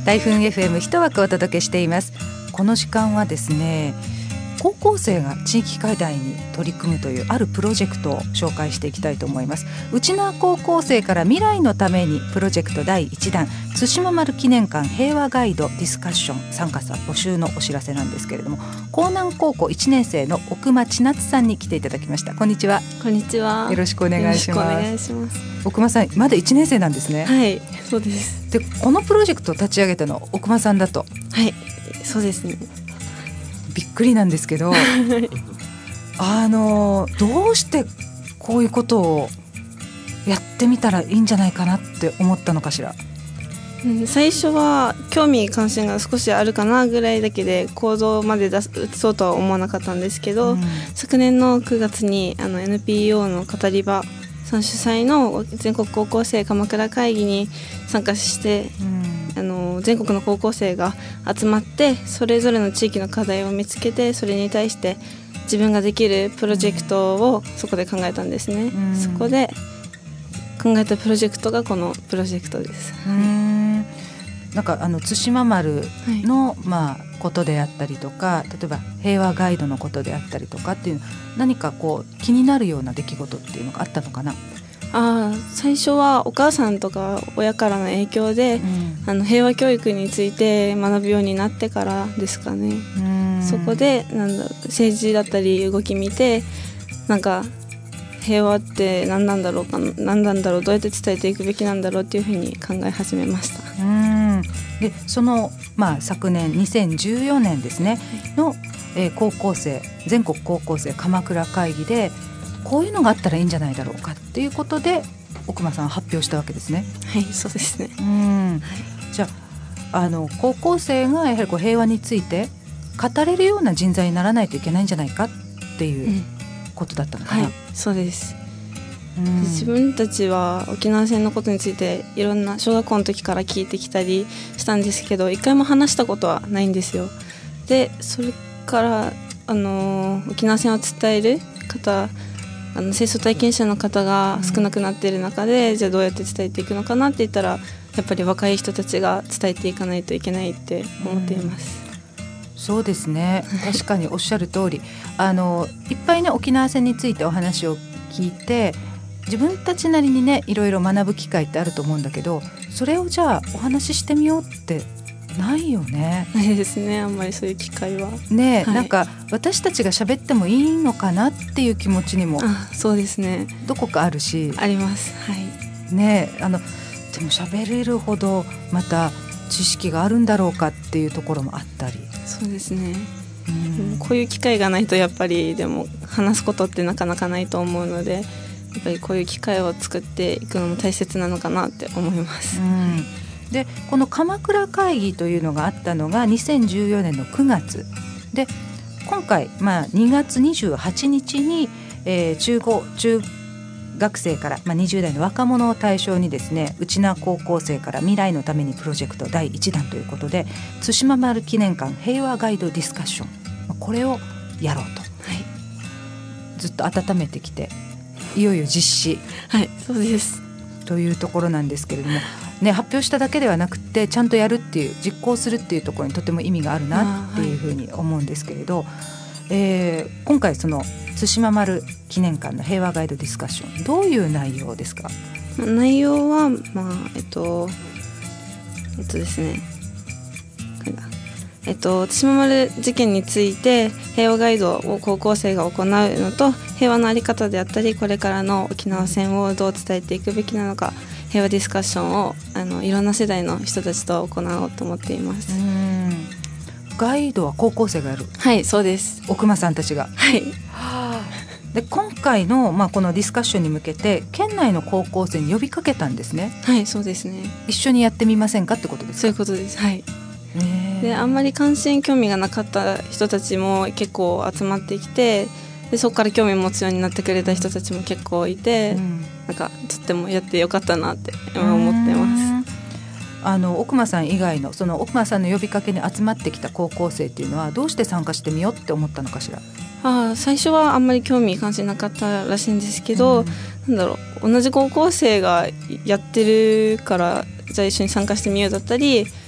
台風 FM 一枠お届けしています。この時間はですね、高校生が地域課題に取り組むというあるプロジェクトを紹介していきたいと思います。内縄高校生から未来のためにプロジェクト第1弾対馬丸記念館平和ガイドディスカッション参加者募集のお知らせなんですけれども、江南高校1年生の奥間千夏さんに来ていただきました。こんにちは。 こんにちは。 よろしくお願いします。 よろしくお願いします。 奥間さんまだ1年生なんですね。 はい、そうです。 でこのプロジェクトを立ち上げたの奥間さんだと。 はい、そうですね。 びっくりなんですけどどうしてこういうことをやってみたらいいんじゃないかなって思ったのかしら。 最初は興味関心が少しあるかなぐらいだけで行動まで移そうとは思わなかったんですけど、昨年の9月にNPO の語り場さん主催の全国高校生鎌倉会議に参加して、全国の高校生が集まってそれぞれの地域の課題を見つけて、それに対して自分ができるプロジェクトをそこで考えたんですね。そこで考えたプロジェクトがこのプロジェクトです。 なんか対馬丸の、ことであったりとか、例えば平和ガイドのことであったりとかっていう、何かこう気になるような出来事っていうのがあったのかな。 最初はお母さんとか親からの影響で、平和教育について学ぶようになってからですかね。そこで政治だったり動き見て、なんか平和って何なんだろう、どうやって伝えていくべきなんだろうっていうふうに考え始めました。 でその、昨年2014年ですねの、高校生全国高校生鎌倉会議でこういうのがあったらいいんじゃないだろうかっていうことで奥間さんは発表したわけですね。 はい、そうですね。 じゃあ高校生がやはりこう平和について語れるような人材にならないといけないんじゃないかっていうことだったのかな。 はい、そうです。自分たちは沖縄戦のことについていろんな小学校の時から聞いてきたりしたんですけど、一回も話したことはないんですよ。でそれから沖縄戦を伝える方、戦争体験者の方が少なくなっている中で、じゃあどうやって伝えていくのかなって言ったら、やっぱり若い人たちが伝えていかないといけないって思っています。 そうですね、確かにおっしゃる通りいっぱいね沖縄戦についてお話を聞いて、自分たちなりにねいろいろ学ぶ機会ってあると思うんだけど、それをじゃあお話ししてみようってないよね。 ないですね、あんまりそういう機会はね、なんか私たちが喋ってもいいのかなっていう気持ちにもそうですね、 どこかあるし、 あります。はいね、でも喋れるほどまた知識があるんだろうかっていうところもあったり。 そうですね、こういう機会がないとやっぱりでも話すことってなかなかないと思うので、やっぱりこういう機会を作っていくのも大切なのかなって思います。 でこの鎌倉会議というのがあったのが2014年の9月で、今回、2月28日に、中学生から、20代の若者を対象にですね、内縄高校生から未来のためにプロジェクト第1弾ということで対馬丸記念館平和ガイドディスカッション、これをやろうと、ずっと温めてきて、いよいよ実施、 そうですというところなんですけれども、発表しただけではなくてちゃんとやるっていう、実行するっていうところにとても意味があるなっていうふうに思うんですけれど、今回その対馬丸記念館の平和ガイドディスカッション、どういう内容ですか？ 内容はですね、対馬丸事件について平和ガイドを高校生が行うのと、平和の在り方であったりこれからの沖縄戦をどう伝えていくべきなのか、平和ディスカッションをいろんな世代の人たちと行おうと思っています。 ガイドは高校生がやる？ はい、そうです。 奥間さんたちが。で今回の、このディスカッションに向けて県内の高校生に呼びかけたんですね。 はい、そうですね。 一緒にやってみませんかってことですか？ そういうことです。はい。であんまり関心興味がなかった人たちも結構集まってきて、でそこから興味持つようになってくれた人たちも結構いて、なんかとってもやってよかったなって今思ってます。 奥間さん以外のその奥間さんの呼びかけに集まってきた高校生っていうのはどうして参加してみようって思ったのかしら？ 最初はあんまり興味関心なかったらしいんですけど、同じ高校生がやってるからじゃあ一緒に参加してみようだったり、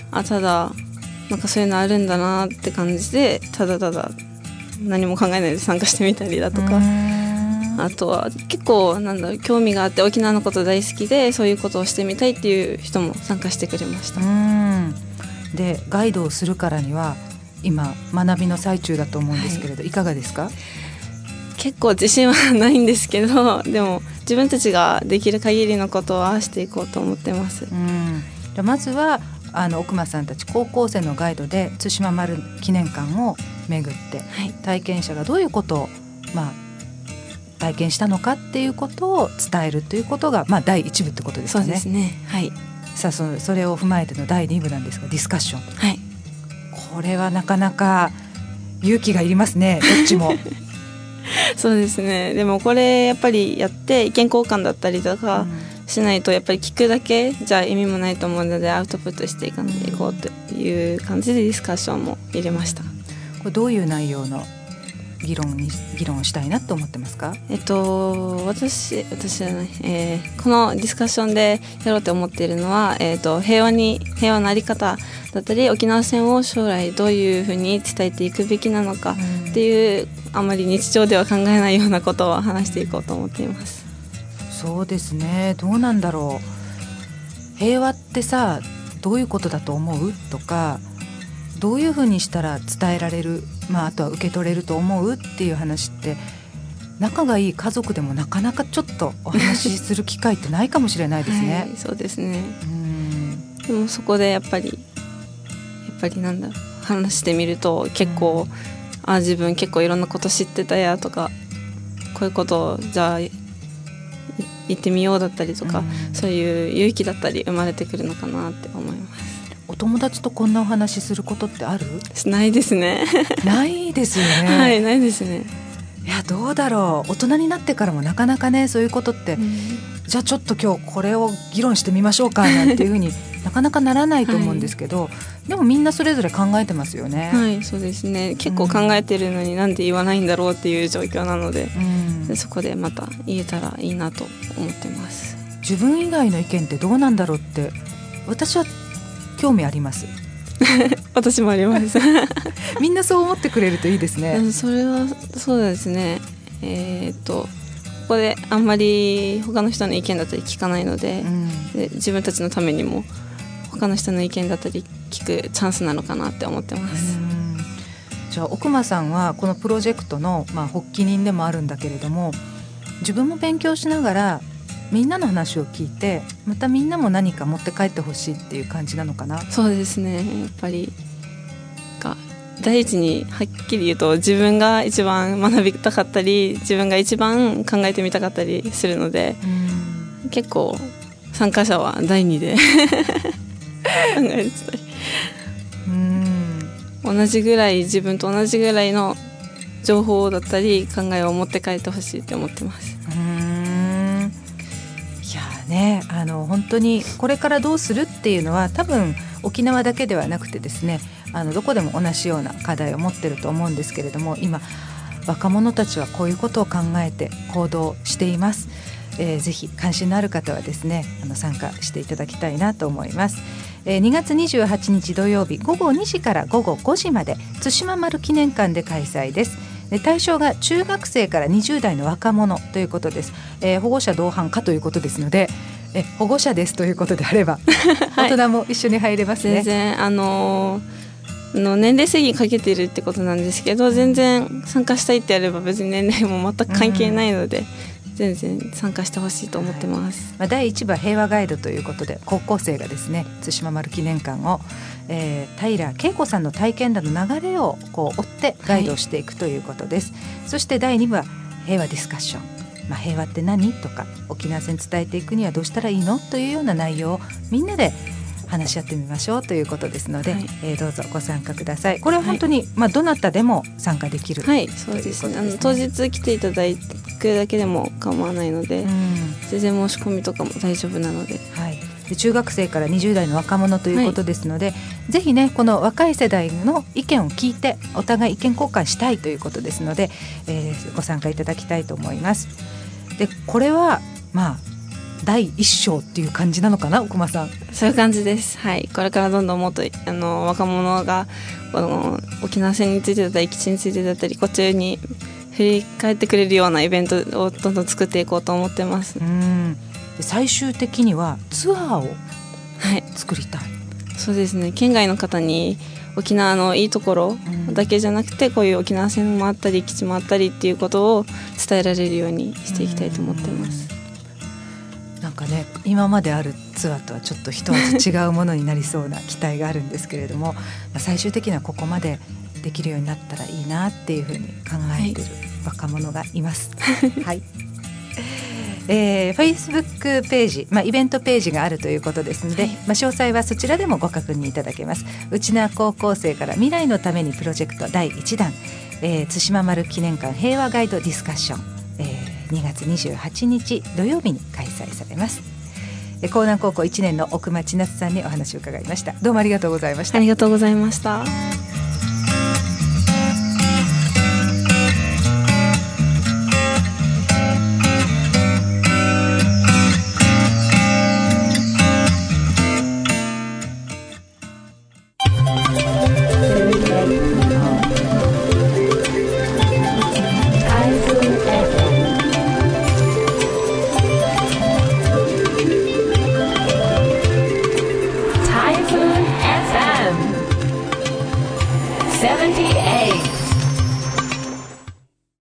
ただなんかそういうのあるんだなって感じでただただ何も考えないで参加してみたりだとか、あとは結構興味があって沖縄のこと大好きでそういうことをしてみたいっていう人も参加してくれました。 でガイドをするからには今学びの最中だと思うんですけれど、いかがですか？ 結構自信はないんですけど、でも自分たちができる限りのことを合わせていこうと思ってます。 じゃあまずは奥間さんたち高校生のガイドで対馬丸記念館を巡って、体験者がどういうことを、体験したのかっていうことを伝えるということが、第1部ってことですかね。 そうですね、 さあそれを踏まえての第2部なんですが、ディスカッション、これはなかなか勇気がいりますね、どっちもそうですね。でもこれやっぱりやって意見交換だったりとかしないとやっぱり聞くだけじゃ意味もないと思うので、アウトプットしていこうという感じでディスカッションも入れました。 これどういう内容の議論をしたいなと思ってますか？ 私じゃない、このディスカッションでやろうと思っているのは、平和のあり方だったり沖縄戦を将来どういうふうに伝えていくべきなのかっていう、あまり日常では考えないようなことを話していこうと思っています。 そうですね、どうなんだろう。平和ってさ、どういうことだと思うとか、どういうふうにしたら伝えられる、あとは受け取れると思うっていう話って仲がいい家族でもなかなかちょっとお話しする機会ってないかもしれないですね。 そうですね。でもそこでやっぱり話してみると結構、自分結構いろんなこと知ってたやとか、こういうことをじゃあ言ってみようだったりとか、そういう勇気だったり生まれてくるのかなって思います。 お友達とこんなお話することってある？ ないですねないですよね。 ないですね。 いや、どうだろう。大人になってからもなかなかね、そういうことって、じゃあちょっと今日これを議論してみましょうかなんていうふうになかなかならないと思うんですけど、でもみんなそれぞれ考えてますよね。 そうですね。結構考えてるのになんで言わないんだろうっていう状況なので、そこでまた言えたらいいなと思ってます。 自分以外の意見ってどうなんだろうって私は興味あります私もありますみんなそう思ってくれるといいですね。 それはそうですね。ここであんまり他の人の意見だったり聞かないので、で自分たちのためにも他の人の意見だったり聞くチャンスなのかなって思ってます。 じゃあ奥間さんはこのプロジェクトの、発起人でもあるんだけれども、自分も勉強しながらみんなの話を聞いて、またみんなも何か持って帰ってほしいっていう感じなのかな。 そうですね。やっぱり第一にはっきり言うと自分が一番学びたかったり自分が一番考えてみたかったりするので、結構参加者は第二で考えてたり、同じぐらい自分と同じぐらいの情報だったり考えを持って帰ってほしいって思ってます。 いやね、本当にこれからどうするっていうのは多分沖縄だけではなくてですね、どこでも同じような課題を持ってると思うんですけれども、今若者たちはこういうことを考えて行動しています。ぜひ関心のある方はですね、参加していただきたいなと思います。2月28日土曜日午後2時から午後5時まで対馬丸記念館で開催です。対象が中学生から20代の若者ということです。保護者同伴かということですので、保護者ですということであれば大人も一緒に入れますね。 全然年齢制限かけてるってことなんですけど、全然参加したいってやれば別に年齢も全く関係ないので、全然参加してほしいと思ってます。 第1部は平和ガイドということで、高校生がですね対馬丸記念館を、平恵子さんの体験談の流れを追ってガイドをしていくということです。そして第2部は平和ディスカッション、平和って何とか沖縄戦伝えていくにはどうしたらいいのというような内容をみんなで話し合ってみましょうということですので、どうぞご参加ください。これは本当に、どなたでも参加できる、 そうですね。当日来ていただくだけでも構わないので、全然申し込みとかも大丈夫なので、 で中学生から20代の若者ということですので、ぜひねこの若い世代の意見を聞いてお互い意見交換したいということですので、ご参加いただきたいと思います。でこれは第一章っていう感じなのかな、奥間さん。 そういう感じです。はい、これからどんどんもっと若者がこの沖縄戦についてだったり基地についてだったりこっちに振り返ってくれるようなイベントをどんどん作っていこうと思ってます。 で最終的にはツアーを作りたい、 そうですね、県外の方に沖縄のいいところだけじゃなくて、こういう沖縄戦もあったり基地もあったりっていうことを伝えられるようにしていきたいと思ってます。 なんかね、今まであるツアーとはちょっと一味違うものになりそうな期待があるんですけれども最終的にはここまでできるようになったらいいなっていうふうに考えている若者がいます、はいFacebook ページ、イベントページがあるということですので、詳細はそちらでもご確認いただけます。内縄高校生から未来のためにプロジェクト第1弾、対馬丸記念館平和ガイドディスカッション、2月28日土曜日に開催されます。江南高校1年の奥間千夏さんにお話を伺いました。どうもありがとうございました。 ありがとうございました。